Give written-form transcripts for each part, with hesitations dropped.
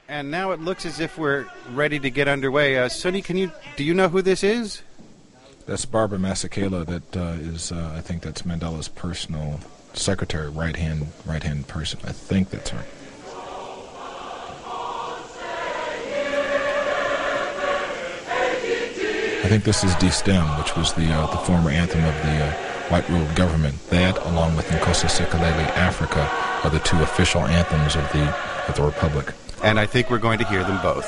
And now it looks as if we're ready to get underway. Sonny, do you know who this is? That's Barbara Masekela. That is, I think that's Mandela's personal secretary, right hand person. I think that's her. I think this is D-Stem, which was the former anthem of the white ruled government. That, along with Nkosi Sikelel' Africa, are the two official anthems of the Republic. And I think we're going to hear them both.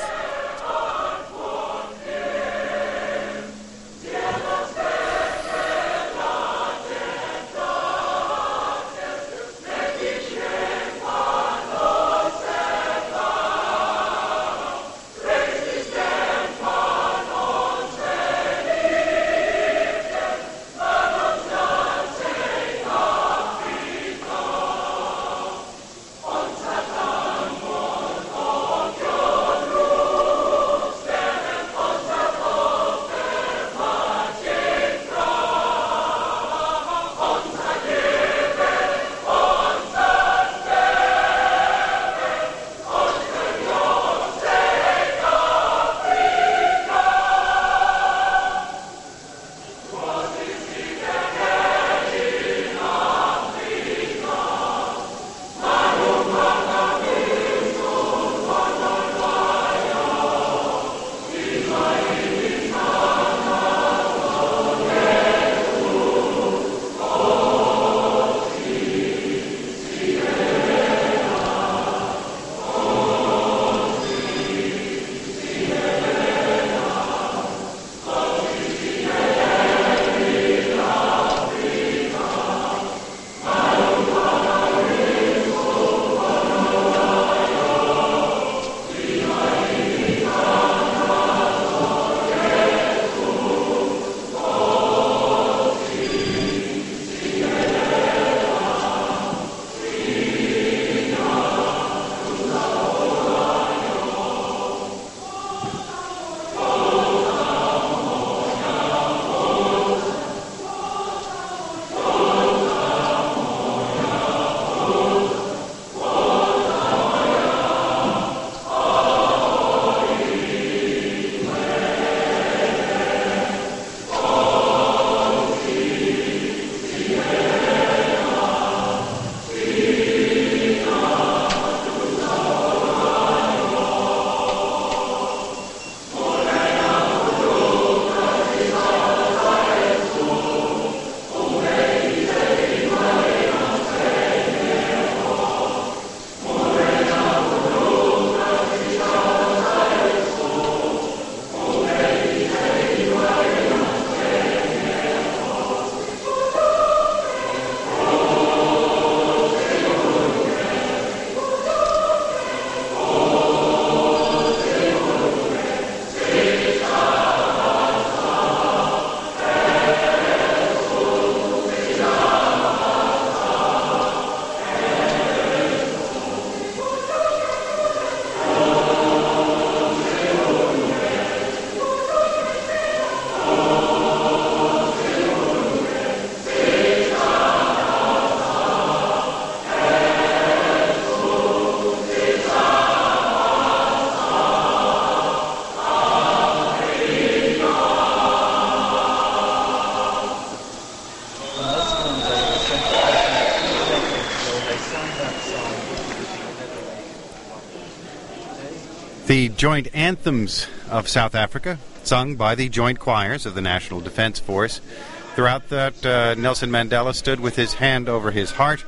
The joint anthems of South Africa, sung by the joint choirs of the National Defence Force. Throughout that, Nelson Mandela stood with his hand over his heart,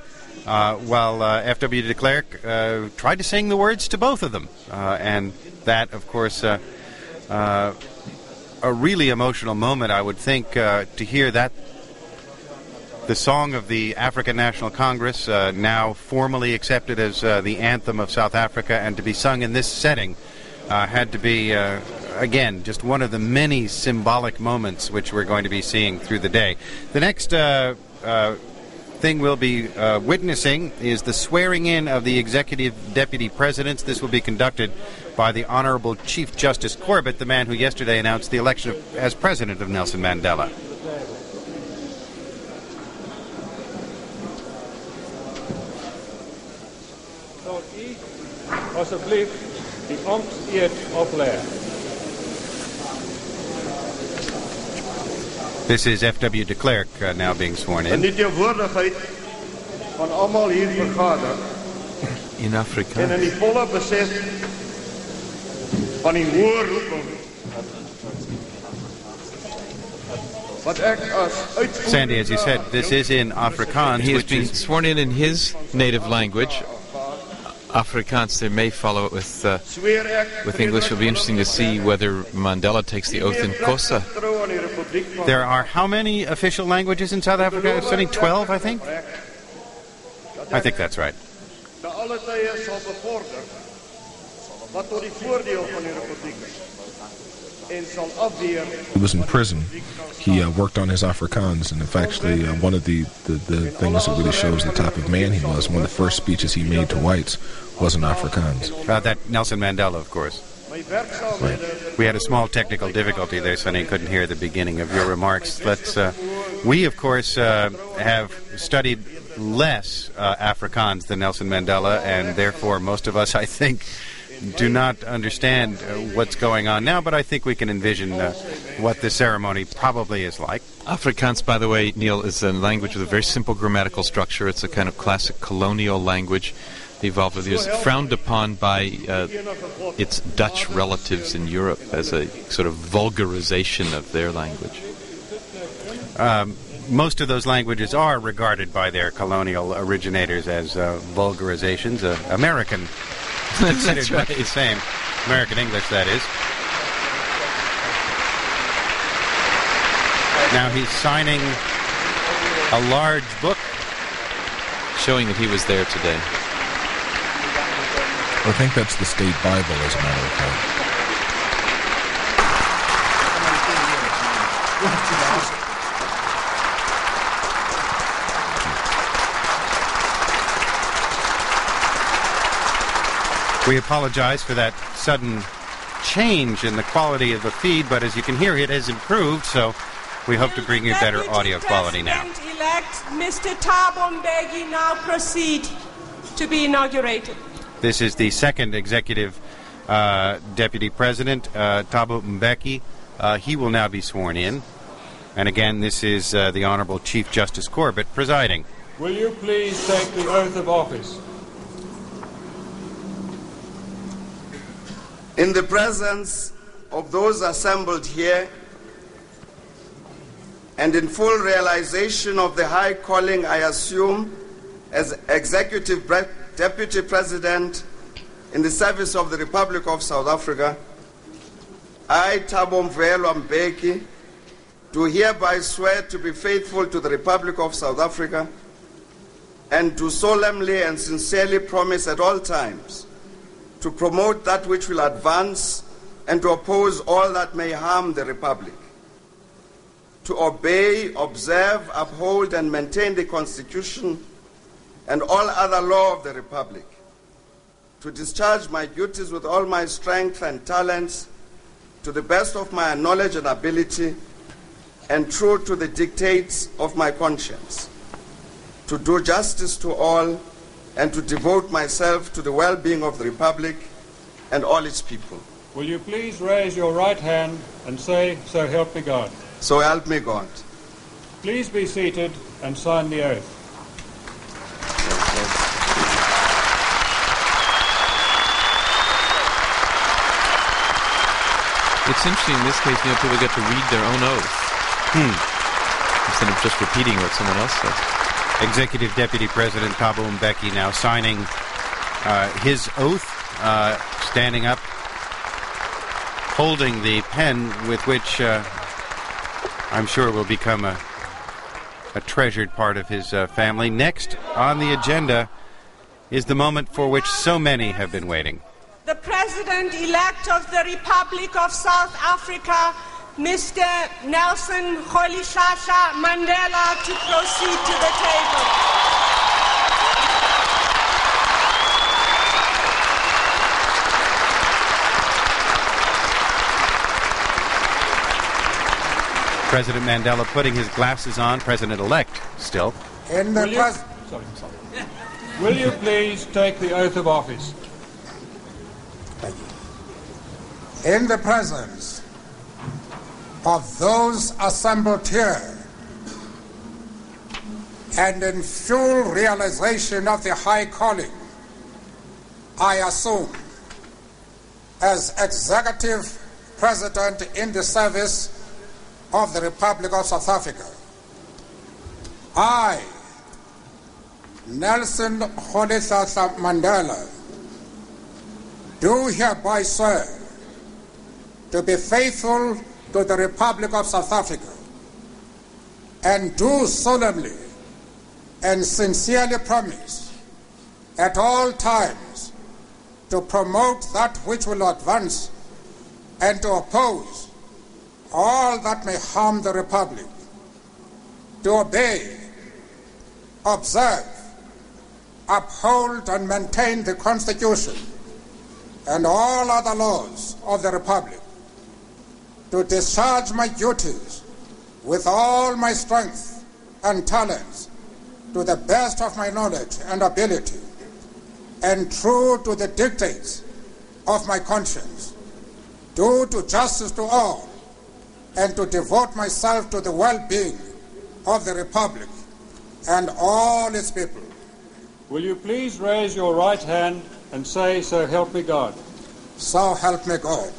while F.W. de Klerk tried to sing the words to both of them. And that, of course, a really emotional moment, I would think, to hear that the song of the African National Congress, now formally accepted as the anthem of South Africa, and to be sung in this setting, had to be, again, just one of the many symbolic moments which we're going to be seeing through the day. The next thing we'll be witnessing is the swearing in of the executive deputy presidents. This will be conducted by the Honorable Chief Justice Corbett, the man who yesterday announced the election as president of Nelson Mandela. Asseblief die ampteed oplê. This is F.W. de Klerk now being sworn In in. die teenwoordigheid van almal hier vergader In en Afrika. in die volle besef van die hoë roeping wat ek as uitvoerende Sandy, as you said, this is in Afrikaans, He is which being is sworn in his native language, Afrikaans. They may follow it sweer ek with English. It'll be interesting to see whether Mandela takes the oath in Xhosa. trou aan die Republiek van there are how many official languages in South Africa? It's only 12, I think. I think that's right. te alle tye sal bevorder wat tot die voordeel van die Republiek is en sal afweer He was in prison. He worked on his Afrikaans, and in fact, actually, one of the things that really shows the type of man he was, one of the first speeches he made to whites was in Afrikaans. That Nelson Mandela, of course. my werksaamhede We had a small technical difficulty there, Sonny couldn't hear the beginning of your remarks. We, of course, have studied less Afrikaans than Nelson Mandela, and therefore most of us, I think, do not understand what's going on now, but I think we can envision what the ceremony probably is like. Afrikaans, by the way, Neil, is a language with a very simple grammatical structure. It's a kind of classic colonial language. Evolved over the years, frowned upon by its Dutch relatives in Europe as a sort of vulgarization of their language. Most of those languages are regarded by their colonial originators as vulgarizations. American considered That's much right. the same. American English, that is. Now he's signing a large book. Showing that he was there today. I think that's the state Bible, as a matter of fact. We apologize for that sudden change in the quality of the feed, but as you can hear, it has improved, so we hope to bring you better audio quality now. President-elect Mr. Thabo Mbeki now proceed to be inaugurated. This is the second executive deputy president, Thabo Mbeki. He will now be sworn in. And again, this is the Honorable Chief Justice Corbett presiding. Will you please take the oath of office? in the presence of those assembled here and in full realization of the high calling I assume as Executive Deputy President in the service of the Republic of South Africa, I, Thabo Mbeki, do hereby swear to be faithful to the Republic of South Africa and do solemnly and sincerely promise at all times to promote that which will advance and to oppose all that may harm the Republic, to obey, observe, uphold, and maintain the Constitution and all other law of the Republic, to discharge my duties with all my strength and talents to the best of my knowledge and ability and true to the dictates of my conscience, to do justice to all and to devote myself to the well-being of the Republic and all its people. Will you please raise your right hand and say, "So help me God"? So help me God. Please be seated and sign the oath. It's interesting in this case, people get to read their own oath. Instead of just repeating what someone else said. Executive Deputy President Thabo Mbeki now signing his oath, standing up, holding the pen with which I'm sure will become a treasured part of his family. Next on the agenda is the moment for which so many have been waiting. The President-elect of the Republic of South Africa, Mr. Nelson Rolihlahla Mandela, to proceed to the table. President Mandela putting his glasses on, President-elect still. Will you please take the oath of office? In the presence of those assembled here and in full realization of the high calling I assume as Executive President in the service of the Republic of South Africa, I, Nelson Rolihlahla Mandela, do hereby swear to be faithful to the Republic of South Africa and do solemnly and sincerely promise at all times to promote that which will advance and to oppose all that may harm the Republic, to obey, observe, uphold and maintain the Constitution and all other laws of the Republic, to discharge my duties with all my strength and talents to the best of my knowledge and ability, and true to the dictates of my conscience, do to justice to all, and to devote myself to the well-being of the Republic and all its people. Will you please raise your right hand and say, "So help me God"? So help me God.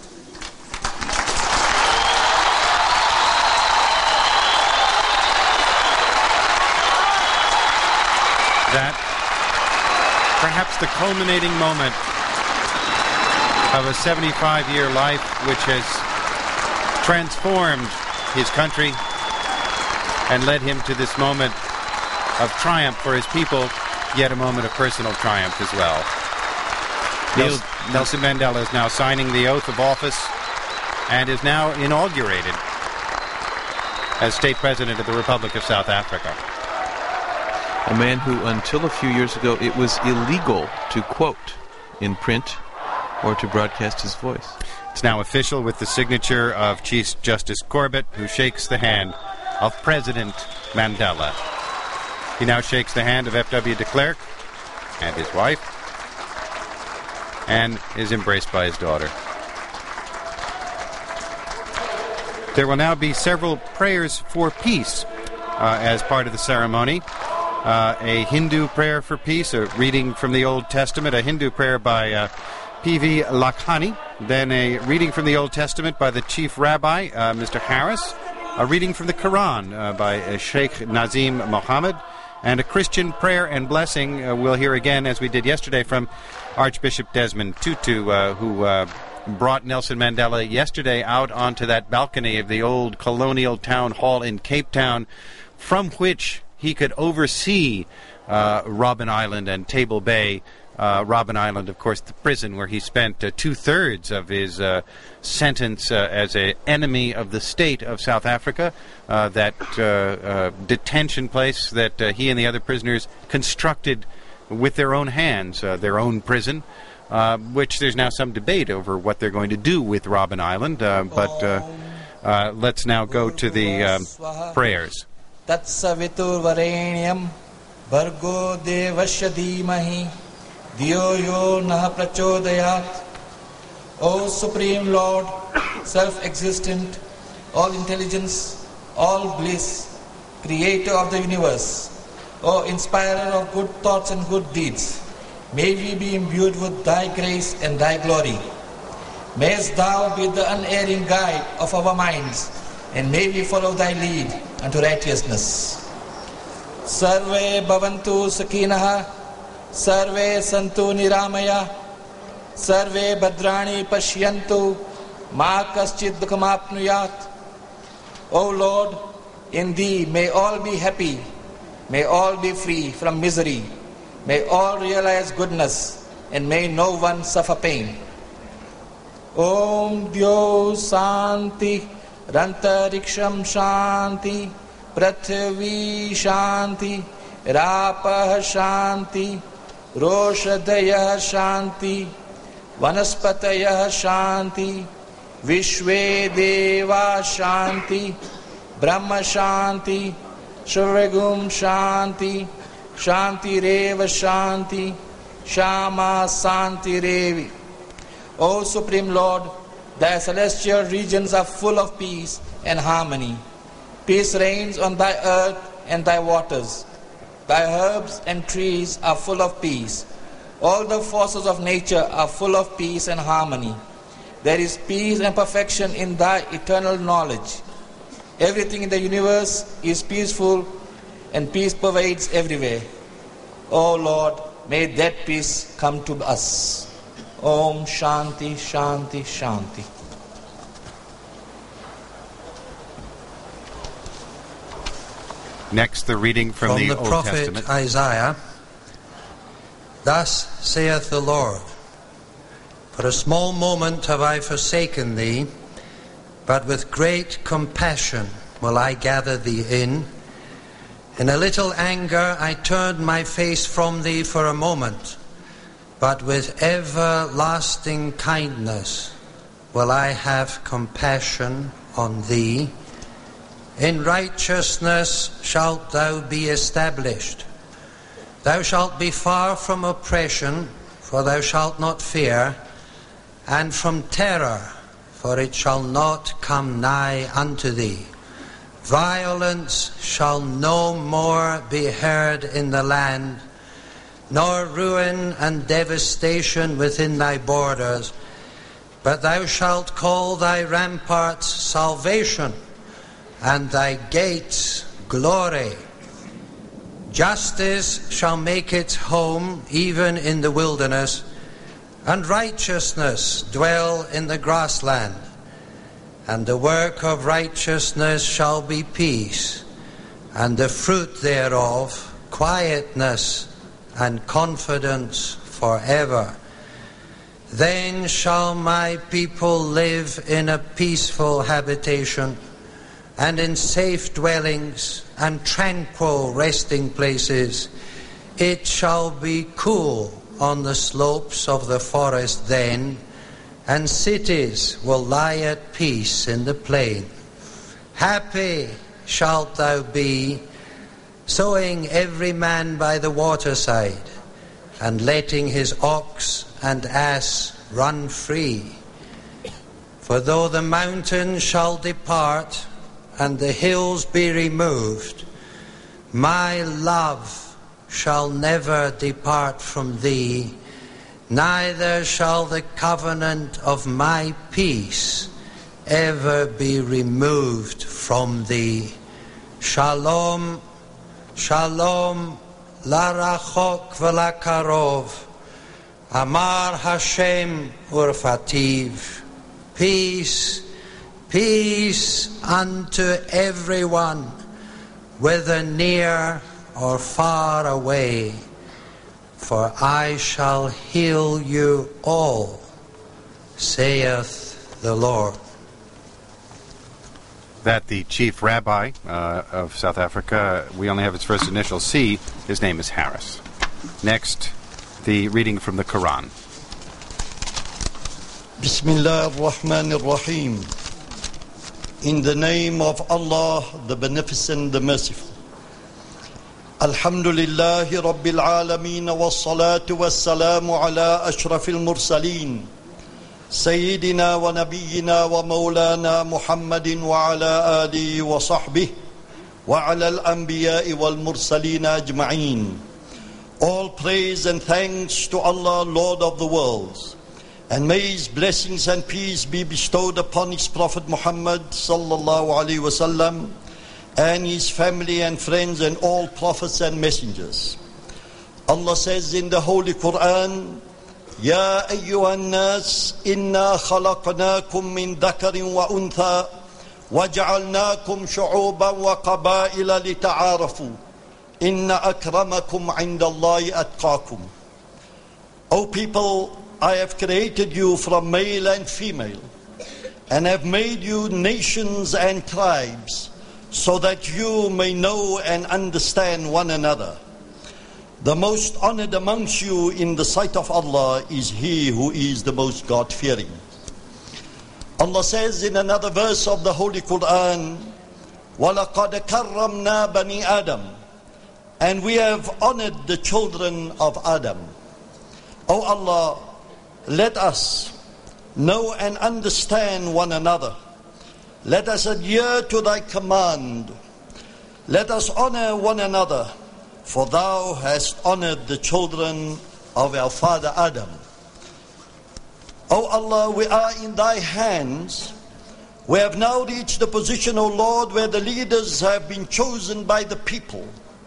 That, perhaps the culminating moment of a 75-year life which has transformed his country and led him to this moment of triumph for his people, yet a moment of personal triumph as well. Nelson Mandela is now signing the oath of office and is now inaugurated as state president of the Republic of South Africa. A man who, until a few years ago, it was illegal to quote in print or to broadcast his voice. It's now official with the signature of Chief Justice Corbett, who shakes the hand of President Mandela. He now shakes the hand of F.W. de Klerk and his wife, and is embraced by his daughter. There will now be several prayers for peace as part of the ceremony. A Hindu prayer for peace, a reading from the Old Testament, a Hindu prayer by P.V. Lakhani, then a reading from the Old Testament by the Chief Rabbi, Mr. Harris, a reading from the Quran by Sheikh Nazim Mohammed, and a Christian prayer and blessing we'll hear again, as we did yesterday, from Archbishop Desmond Tutu, who brought Nelson Mandela yesterday out onto that balcony of the old colonial town hall in Cape Town, from which he could oversee Robben Island and Table Bay. Robben Island, of course, the prison where he spent two-thirds of his sentence as an enemy of the state of South Africa, that detention place that he and the other prisoners constructed with their own hands, their own prison, which there's now some debate over what they're going to do with Robben Island, but let's now go to the prayers. Tatsavitur Varenyam Bhargo Devasya Dhimahi Dhiyo Yo Nah Prachodayat. O Supreme Lord, self-existent, all intelligence, all bliss, creator of the universe, O inspirer of good thoughts and good deeds, may we be imbued with thy grace and thy glory. Mayst thou be the unerring guide of our minds, and may we follow thy lead unto righteousness. Sarve bhavantu sakinaha, sarve santu niramaya, sarve bhadrani pashyantu, ma kaschid dukhamapnuyat. O Lord, in thee may all be happy, may all be free from misery, may all realize goodness, and may no one suffer pain. Om Dyo Santi Rantariksham Shanti Prithvi Shanti Rapah Shanti Roshadaya Shanti Vanaspataya Shanti Vishwe Deva Shanti Brahma Shanti Shurvagum Shanti Shanti Reva Shanti Shama Santi Revi. O Supreme Lord, Thy celestial regions are full of peace and harmony. Peace reigns on thy earth and thy waters. Thy herbs and trees are full of peace. All the forces of nature are full of peace and harmony. There is peace and perfection in thy eternal knowledge. Everything in the universe is peaceful, and peace pervades everywhere. O Lord, may that peace come to us. Om Shanti, Shanti, Shanti. Next, the reading from the Old prophet Testament. Isaiah. Thus saith the Lord, for a small moment have I forsaken thee, but with great compassion will I gather thee in. In a little anger I turned my face from thee for a moment, but with everlasting kindness will I have compassion on thee. In righteousness shalt thou be established. Thou shalt be far from oppression, for thou shalt not fear, and from terror, for it shall not come nigh unto thee. Violence shall no more be heard in the land, nor ruin and devastation within thy borders. But thou shalt call thy ramparts salvation, and thy gates glory. Justice shall make its home even in the wilderness, and righteousness dwell in the grassland. And the work of righteousness shall be peace, and the fruit thereof quietness and confidence forever. Then shall my people live in a peaceful habitation, and in safe dwellings and tranquil resting places. It shall be cool on the slopes of the forest then, and cities will lie at peace in the plain. Happy shalt thou be, sowing every man by the waterside, and letting his ox and ass run free. For though the mountains shall depart, and the hills be removed, my love shall never depart from thee, neither shall the covenant of my peace ever be removed from thee. Shalom, shalom, larachok v'lakarov, Amar Hashem urfativ. Peace, peace unto everyone, whether near or far away, for I shall heal you all, saith the Lord. That the chief rabbi of South Africa, we only have his first initial, C. His name is Harris. Next, the reading from the Quran. Bismillah ar-Rahman ar-Rahim. In the name of Allah, the Beneficent, the Merciful. Alhamdulillahi Rabbil Alameen wa salatu wa salamu ala ashrafil mursaleen. Sayyidina wa nabiyyina wa maulana Muhammadin wa ala alihi wa sahbihi wa ala al-anbiya'i wal mursaleen ajma'een. All praise and thanks to Allah, Lord of the worlds. And may His blessings and peace be bestowed upon His Prophet Muhammad sallallahu alaihi wasallam and his family and friends and all prophets and messengers. Allah says in the Holy Quran, Ya ayyuhan nas, inna khalaqnakum min dhakarin wa untha, waja'alnakum shu'uban wa qabaila lita'arafu, inna akramakum indallahi atqakum. O people, I have created you from male and female, and have made you nations and tribes, so that you may know and understand one another. The most honored amongst you in the sight of Allah is he who is the most God-fearing. Allah says in another verse of the Holy Quran, وَلَقَدْ كَرَّمْنَا بَنِي Adam, and we have honored the children of Adam. O Allah, let us know and understand one another. Let us adhere to thy command. Let us honor one another, for thou hast honored the children of our father Adam. O Allah, we are in thy hands. We have now reached the position, O Lord, where the leaders have been chosen by the people.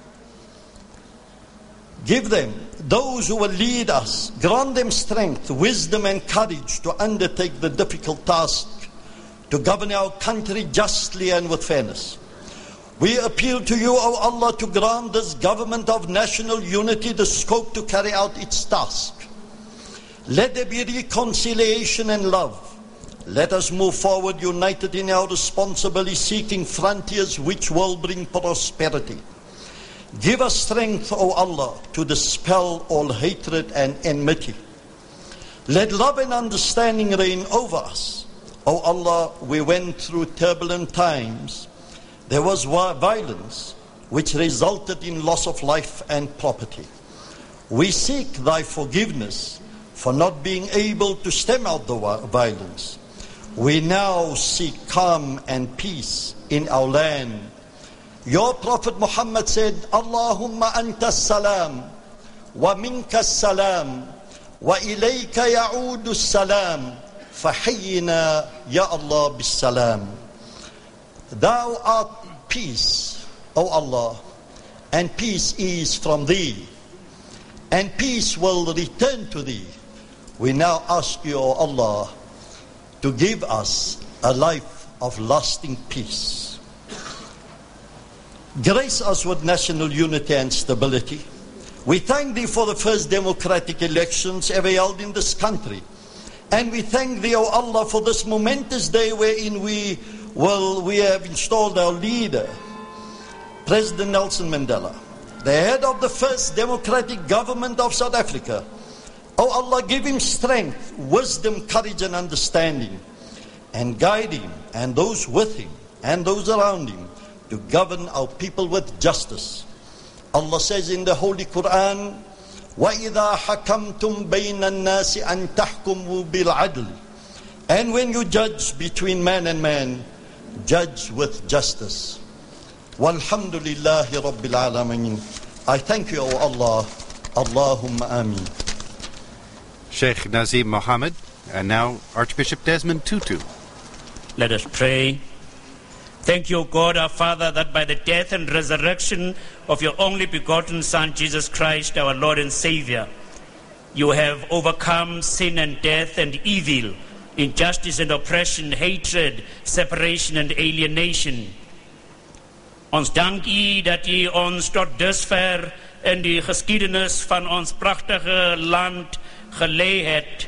Give them, those who will lead us, grant them strength, wisdom and courage to undertake the difficult task to govern our country justly and with fairness. We appeal to you, O Allah, to grant this government of national unity the scope to carry out its task. Let there be reconciliation and love. Let us move forward united in our responsibility, seeking frontiers which will bring prosperity. Give us strength, O Allah, to dispel all hatred and enmity. Let love and understanding reign over us. O Allah, we went through turbulent times. There was violence which resulted in loss of life and property. We seek thy forgiveness for not being able to stem out the violence. We now seek calm and peace in our land. Your Prophet Muhammad said, Allahumma anta salam, wa minka salam, wa ilayka ya'udu salam, fahayyina ya Allah bis salam. Thou art peace, O Allah, and peace is from thee, and peace will return to thee. We now ask you, O Allah, to give us a life of lasting peace. Grace us with national unity and stability. We thank thee for the first democratic elections ever held in this country. And we thank thee, O Allah, for this momentous day wherein we have installed our leader, President Nelson Mandela, the head of the first democratic government of South Africa. O Allah, give him strength, wisdom, courage and understanding, and guide him and those with him and those around him to govern our people with justice. Allah says in the Holy Quran, وَإِذَا حَكَمْتُمْ بَيْنَ النَّاسِ أَن تَحْكُمُوا بِالْعَدْلِ. And when you judge between man and man, judge with justice. Walhamdulillahi Rabbil Alameen. I thank you, O Allah. Allahumma Ameen. Sheikh Nazim Mohammed, and now Archbishop Desmond Tutu. Let us pray. Thank you, God, our Father, that by the death and resurrection of your only begotten Son, Jesus Christ, our Lord and Savior, you have overcome sin and death and evil, injustice and oppression, hatred, separation and alienation. Ons dank u dat u ons tot dusver in die geskiedenis van ons prachtige land gelei het.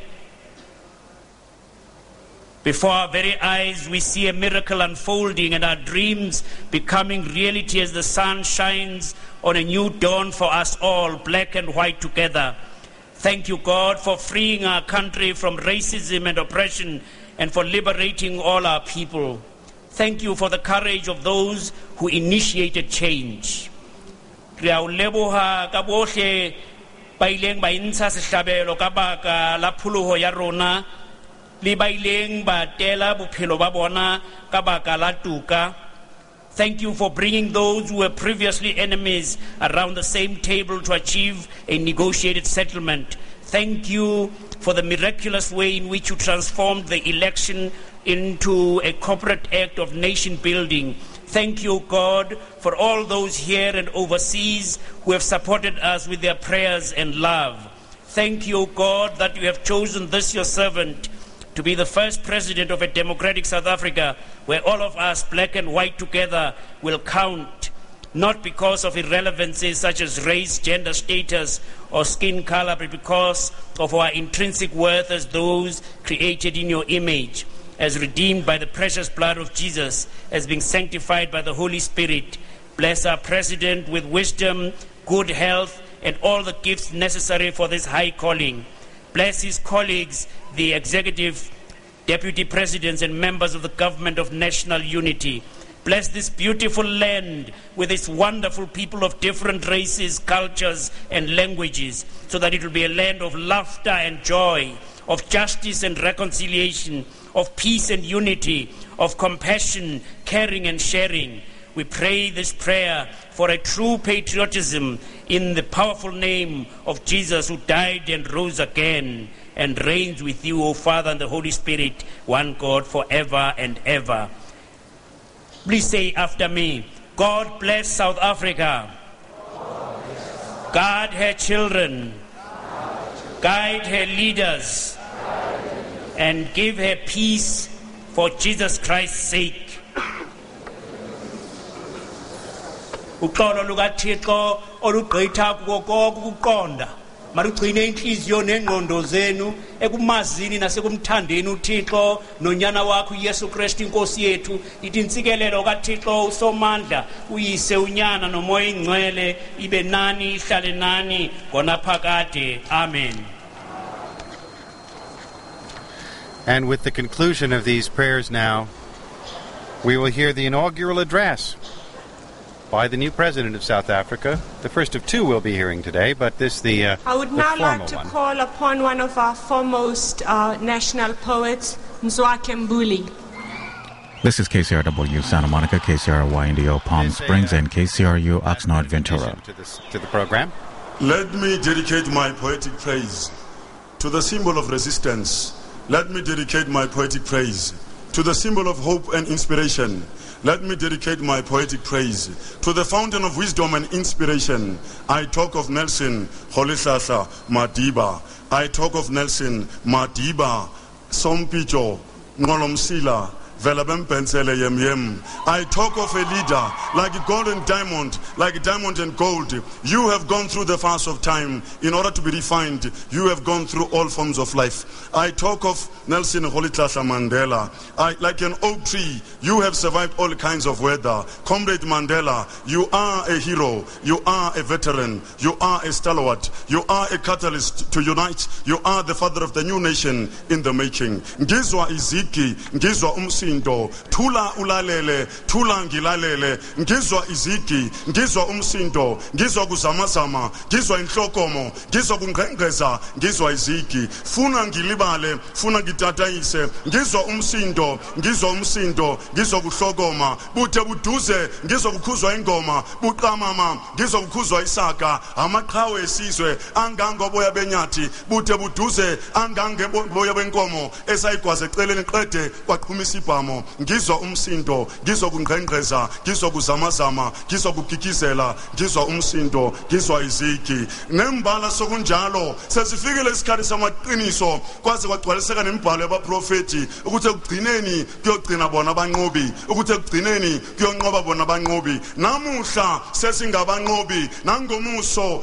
Before our very eyes, we see a miracle unfolding and our dreams becoming reality as the sun shines on a new dawn for us all, black and white together. Thank you, God, for freeing our country from racism and oppression and for liberating all our people. Thank you for the courage of those who initiated change. Re a o leboha ka bohle ba ileng ba intsha sehlabelo ka baka la pholoho ya rona, le ba ileng ba tela bophelo ba bona ka baka la tuka. Thank you for bringing those who were previously enemies around the same table to achieve a negotiated settlement. Thank you for the miraculous way in which you transformed the election into a corporate act of nation building. Thank you, God, for all those here and overseas who have supported us with their prayers and love. Thank you, God, that you have chosen this your servant to be the first president of a democratic South Africa where all of us, black and white together, will count, not because of irrelevancies such as race, gender status, or skin color, but because of our intrinsic worth as those created in your image, as redeemed by the precious blood of Jesus, as being sanctified by the Holy Spirit. Bless our president with wisdom, good health, and all the gifts necessary for this high calling. Bless his colleagues, the executive, deputy presidents, and members of the government of national unity. Bless this beautiful land with its wonderful people of different races, cultures, and languages, so that it will be a land of laughter and joy. of justice and reconciliation, of peace and unity, of compassion, caring and sharing. We pray this prayer for a true patriotism in the powerful name of Jesus, who died and rose again and reigns with you, O Father and the Holy Spirit, one God forever and ever. Please say after me, God bless South Africa. Guard her children. Guide her leaders. And give her peace for Jesus Christ's sake. Uxolo lukaThixo olugqitha kuko konke ukuqonda marugcine inhliziyo nengqondo zenu ekumazini nasekumthandeni uThixo nonyana wakho uYesu Kristu inkosi yethu. Ithi intsikelelo kaThixo usomandla uyise unyana nomoya ingcwele ibe nani ihlale nani ngonaphakade. Amen. And with the conclusion of these prayers now, we will hear the inaugural address by the new president of South Africa. The first of two we'll be hearing today, but this the I would now like to call upon one of our foremost national poets, Mzwakhe Mbuli. This is KCRW Santa Monica, KCRY Indio Palm Springs, and KCRU Oxnard Ventura. To the program. Let me dedicate my poetic praise to the symbol of resistance. Let me dedicate my poetic praise to the symbol of hope and inspiration. Let me dedicate my poetic praise to the fountain of wisdom and inspiration. I talk of Nelson Rolihlahla Madiba. I talk of Nelson Madiba, Sompicho, Nolomsila, Velabempensele Yem Yem. I talk of a leader like a golden diamond, like diamond and gold. You have gone through the fast of time in order to be refined. You have gone through all forms of life. I talk of Nelson Rolihlahla Mandela. Like an oak tree, you have survived all kinds of weather. Comrade Mandela, you are a hero. You are a veteran. You are a stalwart. You are a catalyst to unite. You are the father of the new nation in the making. Ngizwa iziki, ngizwa umsindo, thula ulalele, thula ngilalele, ngizwa iziki, ngizwa umsindo, ngizwa kuzamazama, ngizwa inhlokomo, ngizwa kungqengqeza, ngizwa iziki, funa ngilibale, funa ngitatayise, ngizwa umsindo, ngizwa umsindo, ngizwa kuhlokoma, buthe buduze, ngizwa kukhuzwa ingoma, buqamama, ngizwa kukhuzwa isaka, amaqhawe esizwe angangoboya benyathi, buthe buduze angangeboya benkomo, esayigwaze eceleni qede kwaqhumisa ibhamo, ngizwa umsindo, ngizwa kungqengqeza, ngizwa kuzamazama, ngizwa kugigizela, ngizwa umsindo, ngizwa izigi. Nembala sokunjalo sesifikile isikhathi samaqiniso kwaze kwagcwaliseka nemibhalo yabaprofeti ukuthi ekugcineni kuyogcina bona abanqobi, ukuthi ekugcineni kuyonqoba bona abanqobi. Namuhla sesingabanqobi, nangomuso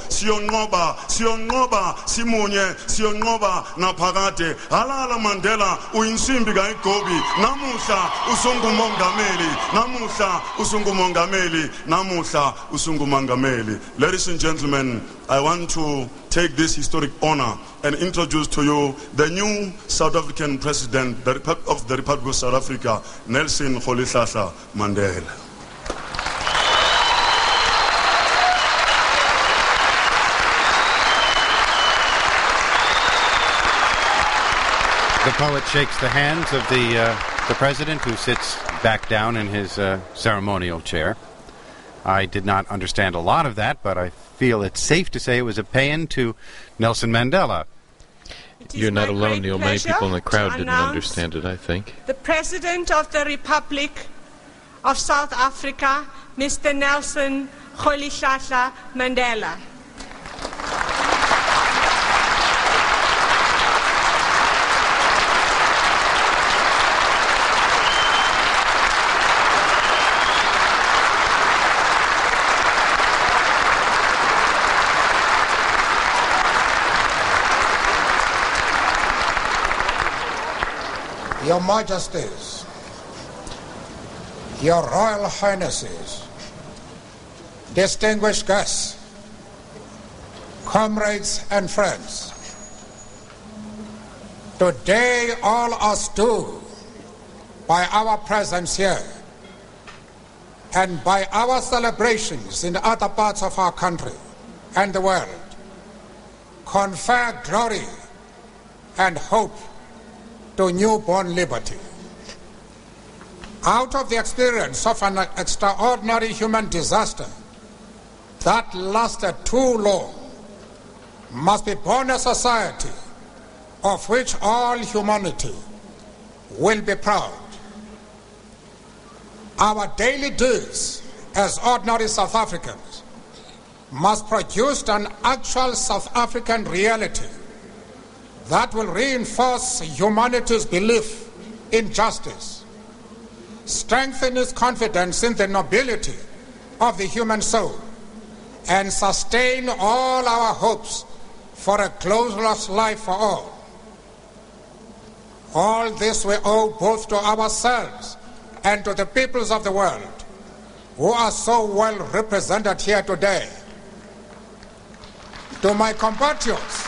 siyonqoba simunye, siyonqoba naphakade. Halala Mandela uyinsimbi kayigobi, namuhla usungumongameli, namuhla usungumongameli, namuhla usungumongameli. Ladies and gentlemen, I want to take this historic honor and introduce to you the new South African president of the Republic of South Africa, Nelson Rolihlahla Mandela. The poet shakes the hands of the president, who sits back down in his ceremonial chair. I did not understand a lot of that, but I feel it's safe to say it was a paean to Nelson Mandela. You're not alone, Neil. Many people in the crowd didn't understand it, I think. The President of the Republic of South Africa, Mr. Nelson Rolihlahla Mandela. Your Majesties, Your Royal Highnesses, distinguished guests, comrades and friends, today all us do, by our presence here and by our celebrations in other parts of our country and the world, confer glory and hope to newborn liberty. Out of the experience of an extraordinary human disaster that lasted too long, must be born a society of which all humanity will be proud. Our daily deeds as ordinary South Africans must produce an actual South African reality that will reinforce humanity's belief in justice, strengthen its confidence in the nobility of the human soul, and sustain all our hopes for a glorious life for all. All this we owe both to ourselves and to the peoples of the world who are so well represented here today. To my compatriots,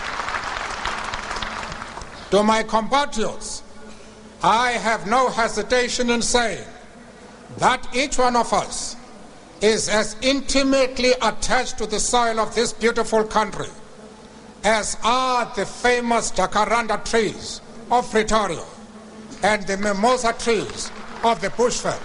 I have no hesitation in saying that each one of us is as intimately attached to the soil of this beautiful country as are the famous jacaranda trees of Pretoria and the mimosa trees of the Bushveld.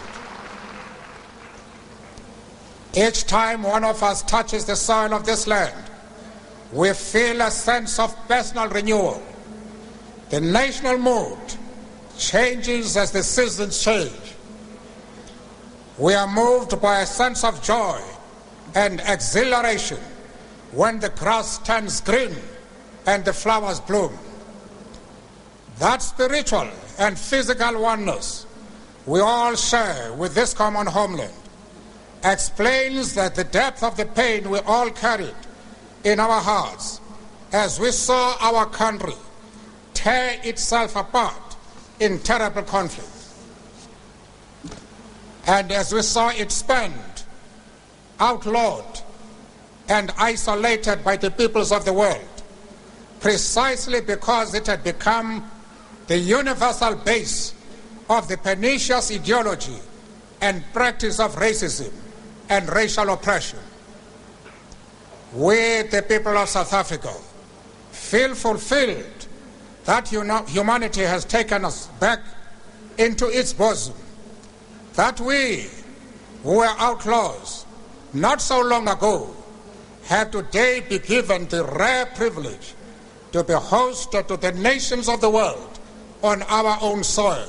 Each time one of us touches the soil of this land, we feel a sense of personal renewal. The national mood changes as the seasons change. We are moved by a sense of joy and exhilaration when the grass turns green and the flowers bloom. That spiritual and physical oneness we all share with this common homeland explains that the depth of the pain we all carried in our hearts as we saw our country tear itself apart in terrible conflict. And as we saw it spent, outlawed, and isolated by the peoples of the world, precisely because it had become the universal base of the pernicious ideology and practice of racism and racial oppression. We, the people of South Africa, feel fulfilled that humanity has taken us back into its bosom, that we, who were outlaws not so long ago, have today been given the rare privilege to be hosted to the nations of the world on our own soil.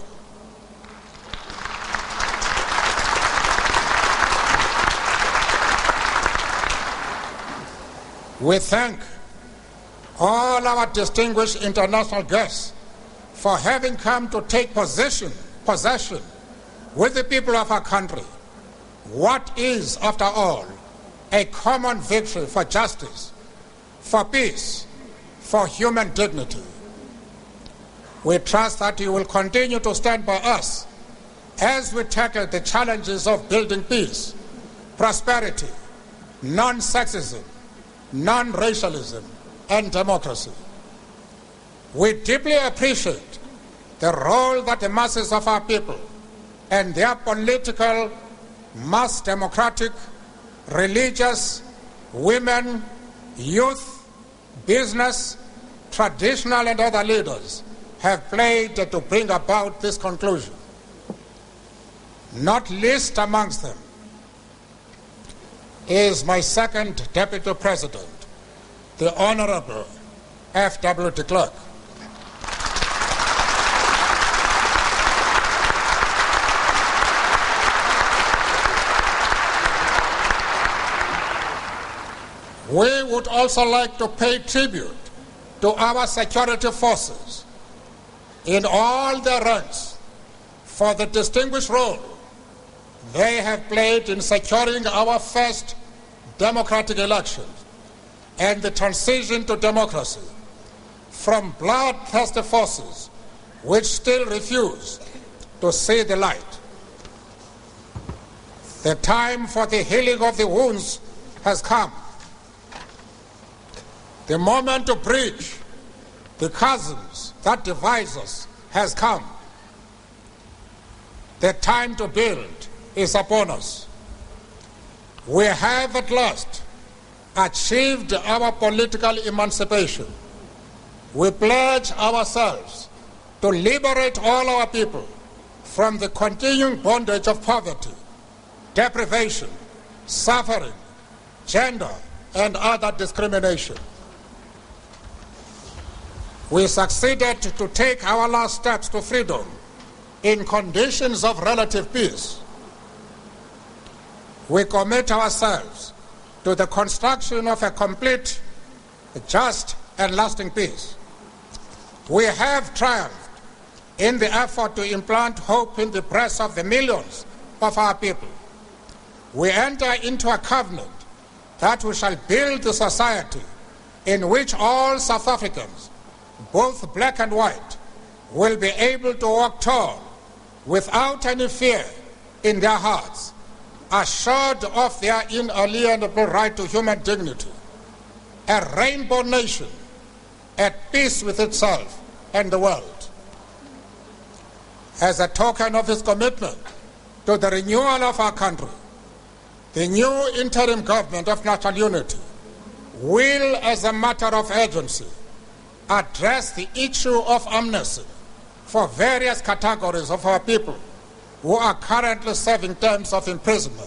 We thank all our distinguished international guests for having come to take possession with the people of our country. What is, after all, a common victory for justice, for peace, for human dignity. We trust that you will continue to stand by us as we tackle the challenges of building peace, prosperity, non-sexism, non-racialism, and democracy. We deeply appreciate the role that the masses of our people and their political, mass democratic, religious, women, youth, business, traditional and other leaders have played to bring about this conclusion. Not least amongst them is my second Deputy President, the Honorable F.W. de Klerk. We would also like to pay tribute to our security forces in all their ranks for the distinguished role they have played in securing our first democratic elections and the transition to democracy from bloodthirsty forces which still refuse to see the light. The time for the healing of the wounds has come. The moment to bridge the chasms that divide us has come. The time to build is upon us. We have at last achieved our political emancipation. we pledge ourselves to liberate all our people from the continuing bondage of poverty, deprivation, suffering, gender, and other discrimination. We succeeded to take our last steps to freedom in conditions of relative peace. We commit ourselves to the construction of a complete, just, and lasting peace. We have triumphed in the effort to implant hope in the breasts of the millions of our people. We enter into a covenant that we shall build a society in which all South Africans, both black and white, will be able to walk tall without any fear in their hearts, assured of their inalienable right to human dignity, a rainbow nation at peace with itself and the world. As a token of his commitment to the renewal of our country, the new interim government of national unity will, as a matter of urgency, address the issue of amnesty for various categories of our people who are currently serving terms of imprisonment.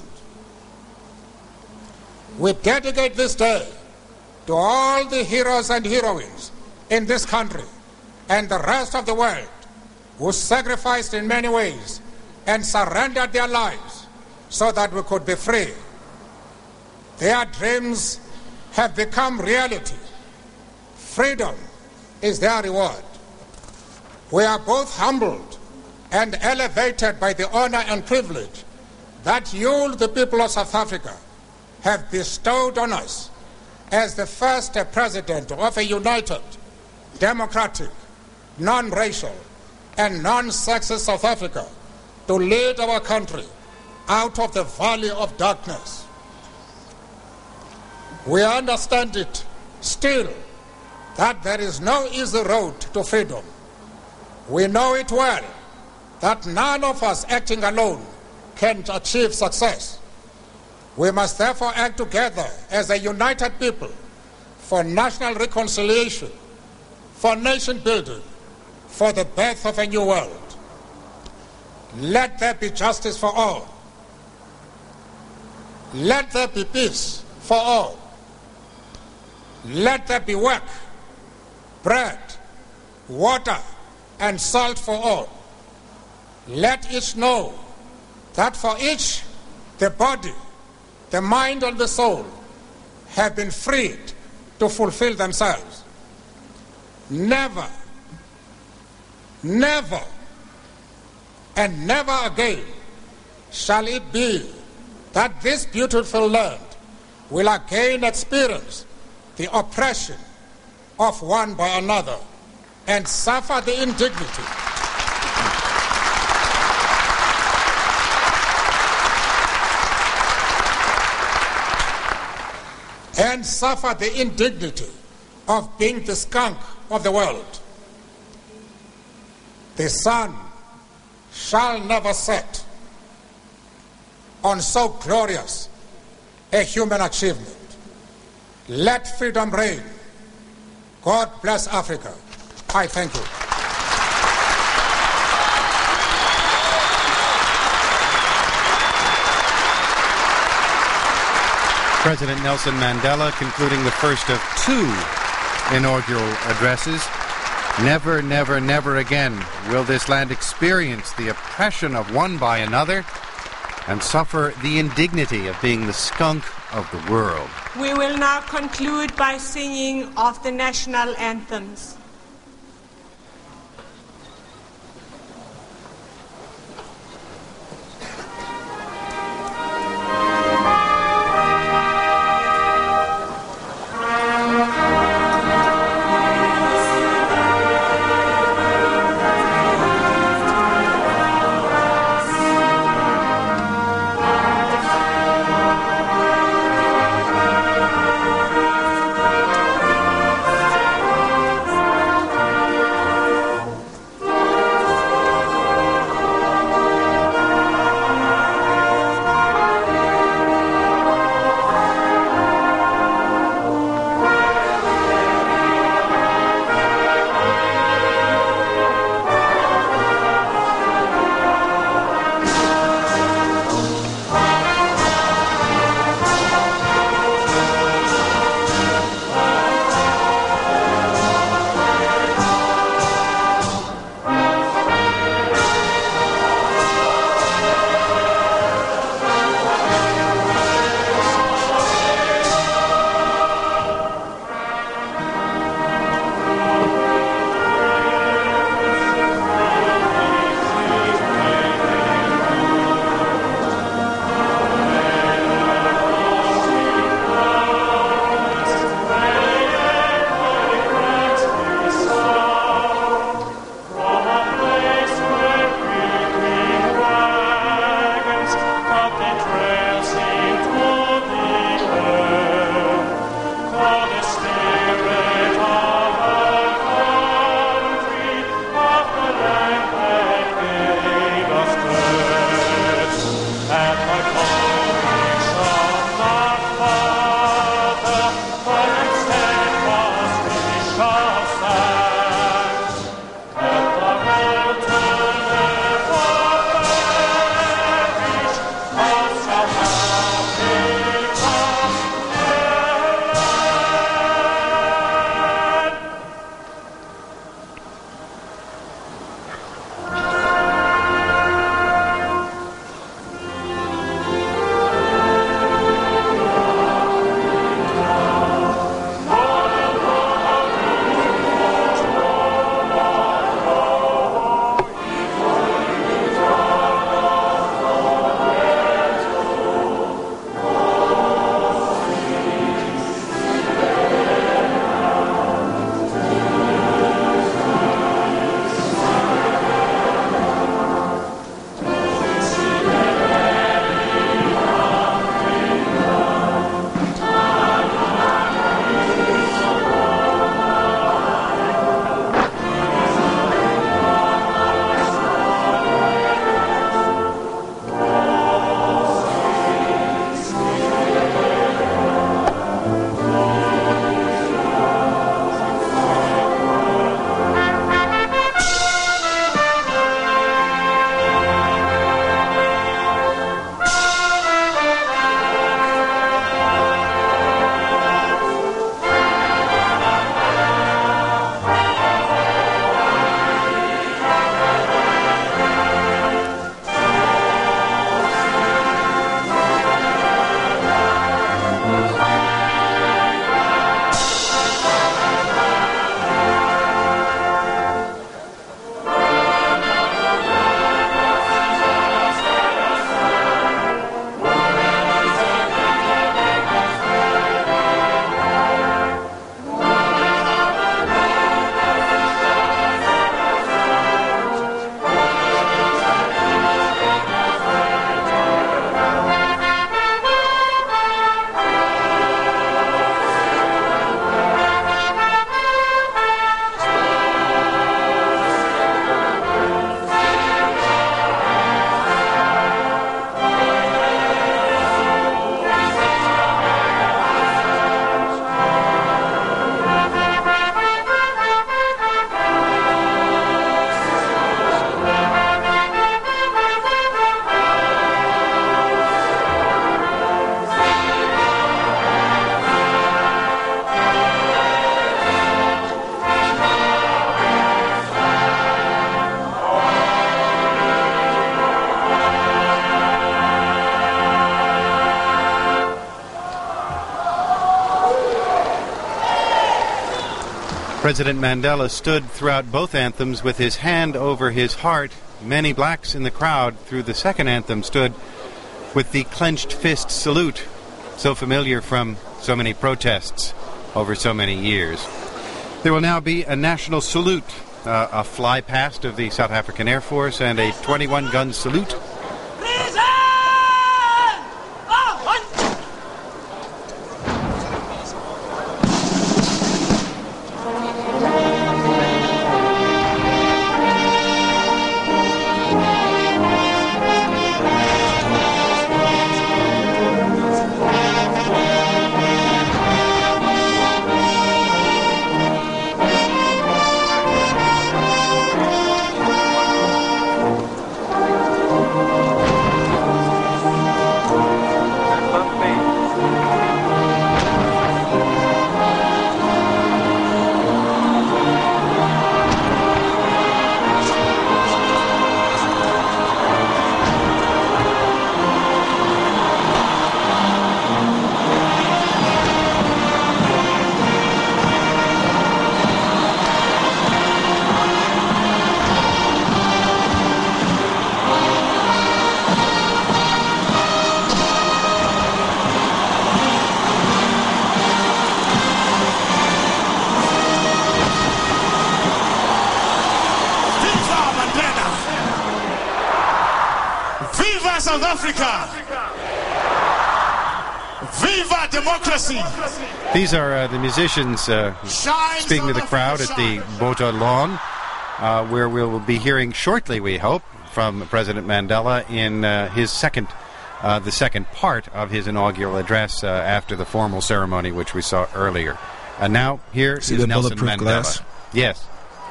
We dedicate this day to all the heroes and heroines in this country and the rest of the world who sacrificed in many ways and surrendered their lives so that we could be free. Their dreams have become reality. Freedom is their reward. We are both humbled and elevated by the honor and privilege that you, the people of South Africa, have bestowed on us as the first president of a united, democratic, non-racial, and non-sexist South Africa to lead our country out of the valley of darkness. We understand it still that there is no easy road to freedom. We know it well that none of us acting alone can achieve success. We must therefore act together as a united people for national reconciliation, for nation building, for the birth of a new world. Let there be justice for all. Let there be peace for all. Let there be work, bread, water, and salt for all. Let each know that for each, the body, the mind, and the soul have been freed to fulfill themselves. Never, never, and never again shall it be that this beautiful land will again experience the oppression of one by another and suffer the indignity of being the skunk of the world. The sun shall never set on so glorious a human achievement. Let freedom reign. God bless Africa. I thank you. President Nelson Mandela concluding the first of two inaugural addresses. Never, never, never again will this land experience the oppression of one by another and suffer the indignity of being the skunk of the world. We will now conclude by singing of the national anthems. President Mandela stood throughout both anthems with his hand over his heart. Many blacks in the crowd through the second anthem stood with the clenched fist salute, so familiar from so many protests over so many years. There will now be a national salute, a fly past of the South African Air Force, and a 21-gun salute. South Africa! Viva democracy! These are the musicians speaking to the crowd at the Botha Lawn, where we will be hearing shortly, we hope, from President Mandela in his the second part of his inaugural address after the formal ceremony, which we saw earlier. And now, here is Nelson Mandela. Glass? Yes.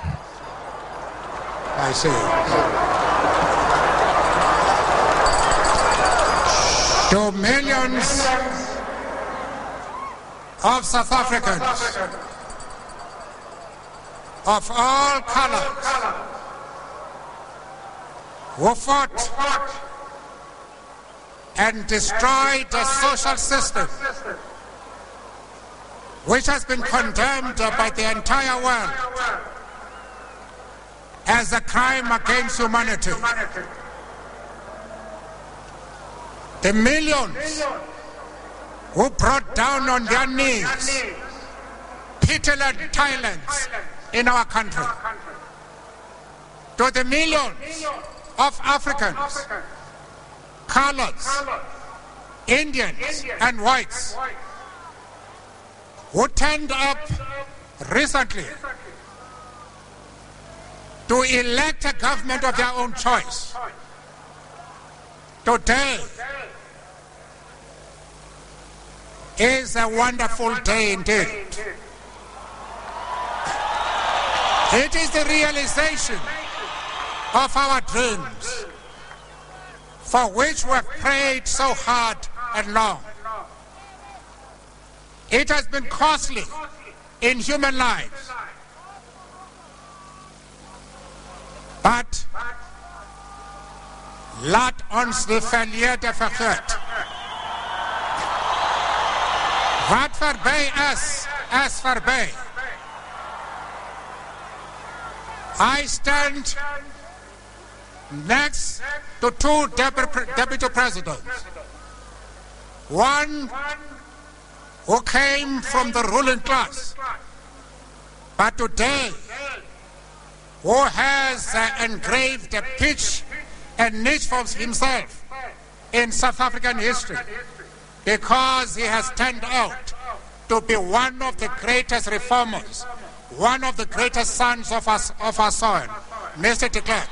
I see. To millions of South Africans of all colors who fought and destroyed a social system which has been condemned by the entire world as a crime against humanity. The millions who brought down on their knees pitiless tyrants in our country. To the millions of Africans, colors, Indians and whites who turned up recently to elect a government of their own choice. Today is a wonderful day indeed. It is the realization of our dreams for which we have prayed so hard and long. It has been costly in human lives, but laat ons die verlede vergeet. Wat voorbij is voorbij. I stand next to two deputy presidents. One who came from the ruling class, but today who has engraved a pitch and niche for himself in South African history, because he has turned out to be one of the greatest reformers, one of the greatest sons of our soil, Mr. de Klerk.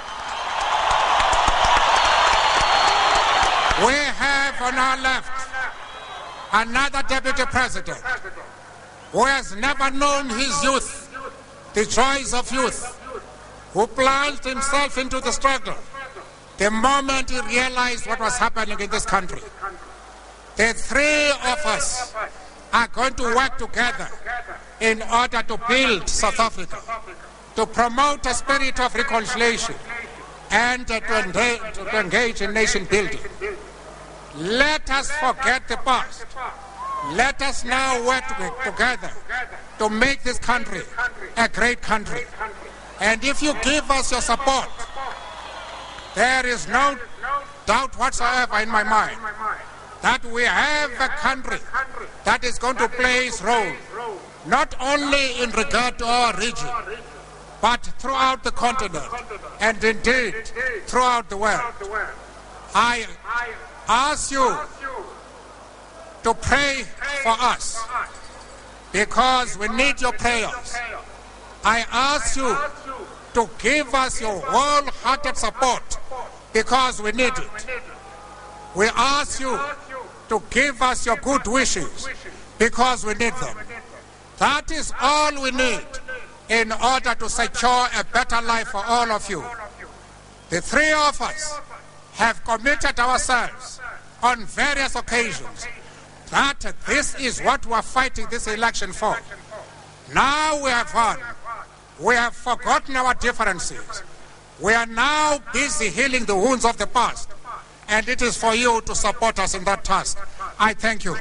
We have on our left another deputy president who has never known his youth, the joys of youth, who plunged himself into the struggle the moment he realized what was happening in this country. The three of us are going to work together in order to build South Africa, to promote a spirit of reconciliation, and to engage in nation building. Let us forget the past. Let us now work together to make this country a great country. And if you give us your support, there is no doubt whatsoever in my mind that we have a country that is going to play its role, not only in regard to our region, but throughout the continent, and indeed throughout the world. I ask you to pray for us, because we need your prayers. I ask you to give us your wholehearted support, because we need it. We ask you to give us your good wishes, because we need them. That is all we need in order to secure a better life for all of you. The three of us have committed ourselves on various occasions that this is what we are fighting this election for. Now we have won. We have forgotten our differences. We are now busy healing the wounds of the past, and it is for you to support us in that task. I thank you.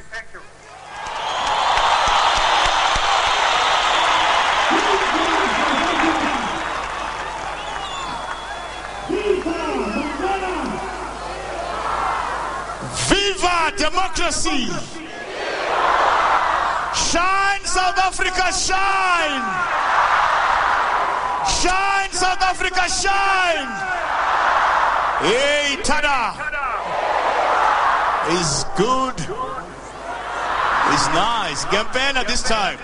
Viva democracy! Shine, South Africa, shine! Shine, South Africa, shine! Hey, Tada! Is good. Is nice. Gampena this time.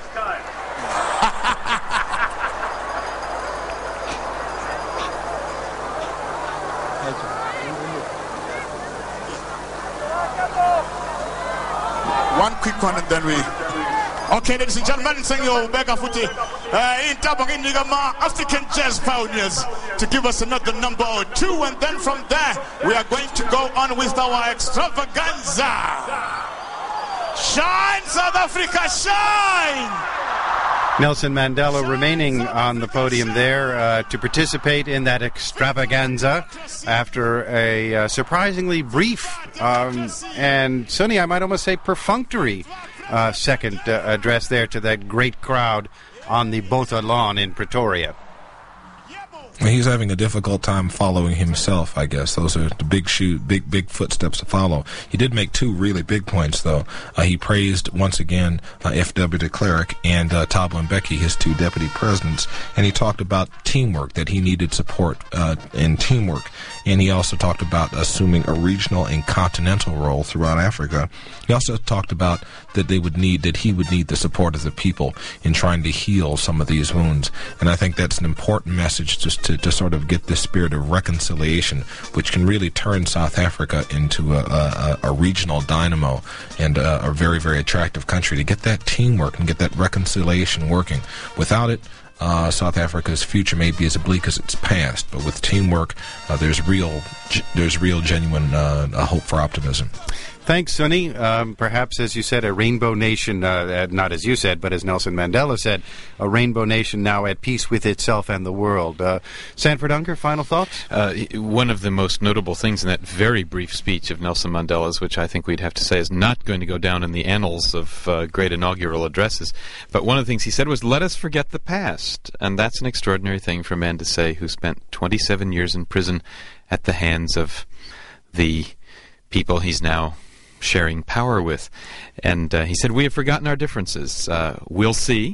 One quick one and then we... Okay, ladies and gentlemen, sing your Bega Footy in Tabang African Jazz Pioneers to give us another number or two, and then from there we are going to go on with our extravaganza. Shine, South Africa, shine! Nelson Mandela remaining on the podium there to participate in that extravaganza after a surprisingly brief and, Sonny, I might almost say perfunctory second address there to that great crowd on the Botha lawn in Pretoria. He's having a difficult time following himself, I guess. Those are the big footsteps to follow. He did make two really big points, though. He praised, once again, F.W. de Klerk and Thabo Mbeki, his two deputy presidents, and he talked about teamwork, that he needed support in teamwork. And he also talked about assuming a regional and continental role throughout Africa. He also talked about that he would need the support of the people in trying to heal some of these wounds. And I think that's an important message just to sort of get this spirit of reconciliation, which can really turn South Africa into a regional dynamo and a very, very attractive country, to get that teamwork and get that reconciliation working. Without it, South Africa's future may be as bleak as its past, but with teamwork, there's real genuine hope for optimism. Thanks, Sonny. Perhaps, as you said, a rainbow nation, not as you said, but as Nelson Mandela said, a rainbow nation now at peace with itself and the world. Sanford Ungar, final thoughts? One of the most notable things in that very brief speech of Nelson Mandela's, which I think we'd have to say is not going to go down in the annals of great inaugural addresses, but one of the things he said was, let us forget the past. And that's an extraordinary thing for a man to say who spent 27 years in prison at the hands of the people he's now sharing power with. And he said, we have forgotten our differences. We'll see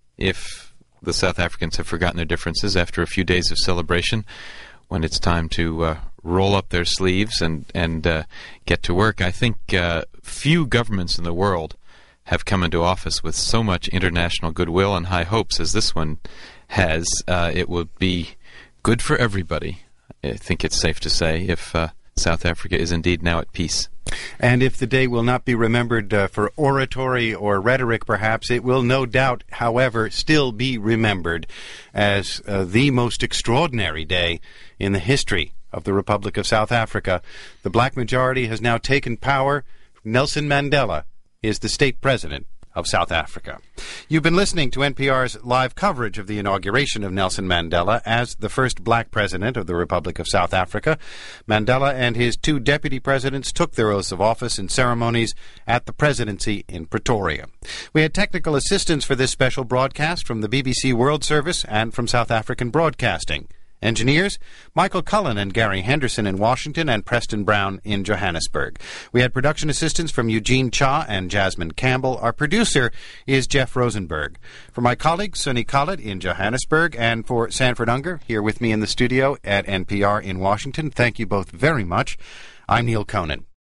if the South Africans have forgotten their differences after a few days of celebration, when it's time to roll up their sleeves and get to work. I think few governments in the world have come into office with so much international goodwill and high hopes as this one has. It will be good for everybody, I think it's safe to say, if South Africa is indeed now at peace. And if the day will not be remembered for oratory or rhetoric, perhaps, it will no doubt, however, still be remembered as the most extraordinary day in the history of the Republic of South Africa. The black majority has now taken power. Nelson Mandela is the state president of South Africa. You've been listening to NPR's live coverage of the inauguration of Nelson Mandela as the first black president of the Republic of South Africa. Mandela and his two deputy presidents took their oaths of office in ceremonies at the presidency in Pretoria. We had technical assistance for this special broadcast from the BBC World Service and from South African Broadcasting. Engineers, Michael Cullen and Gary Henderson in Washington and Preston Brown in Johannesburg. We had production assistance from Eugene Cha and Jasmine Campbell. Our producer is Jeff Rosenberg. For my colleague, Sunny Collett in Johannesburg, and for Sanford Unger, here with me in the studio at NPR in Washington, thank you both very much. I'm Neil Conan.